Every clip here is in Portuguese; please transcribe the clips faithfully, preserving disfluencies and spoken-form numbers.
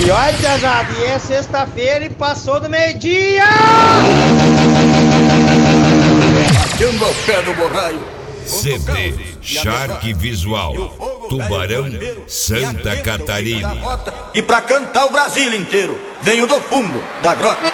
E olha, pesado, e é sexta-feira e passou do meio-dia! Batendo ao pé do borraio. C D Shark Visual, Tubarão, Santa Catarina. E pra cantar o Brasil inteiro, venho do fundo da grota.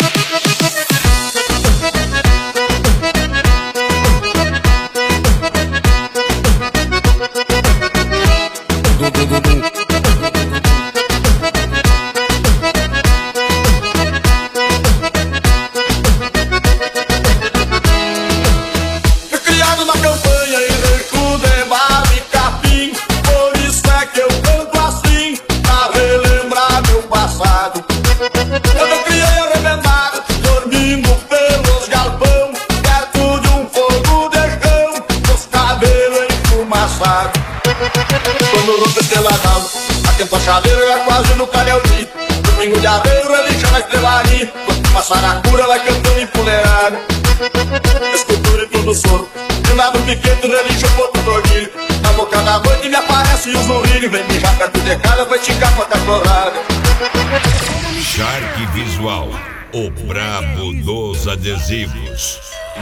Quando rompe pela nave, atento a chaleira é quase no calhauzinho. Domingo de aveiro, religião na estrelaria. Quando passar a cura, vai cantando empoleirada. Escultura e tudo soro, de nada pequeno, religião, ponto do orgulho. Na boca da noite me aparece o zorrilho. Vem mijar perto de casa, vai esticar com a cachorrada. Shark Visual, o brabo dos adesivos.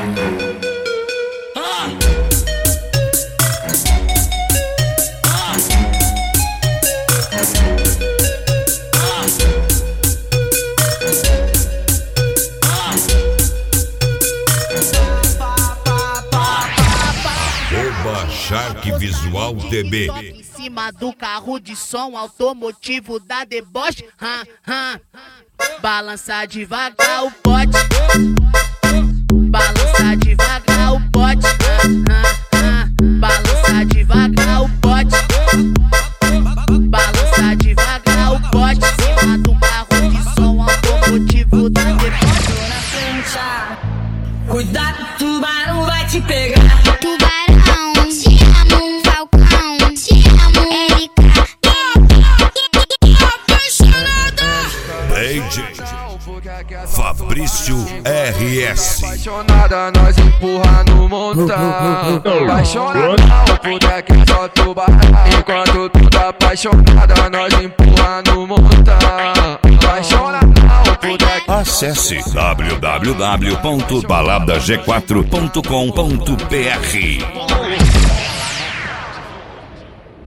Shark Visual T B. Em cima do carro de som automotivo da deboche. Hum, hum. Balança devagar o bote. Balança devagar o bote. Hum, hum, hum. Balança devagar o bote. Balança devagar o bote. Em cima do carro de som automotivo da deboche. Cuidado, tubarão vai te pegar. Tubarão, te amo, Falcão, te amo, Erika. D J Fabrício R S. Apaixonada, nós empurra no montão. Apaixonada, porque quer só tubarão. Enquanto tu tá apaixonada, nós empurra no montão. Apaixonada, porque acesse w w w ponto balada g quatro ponto com ponto b r.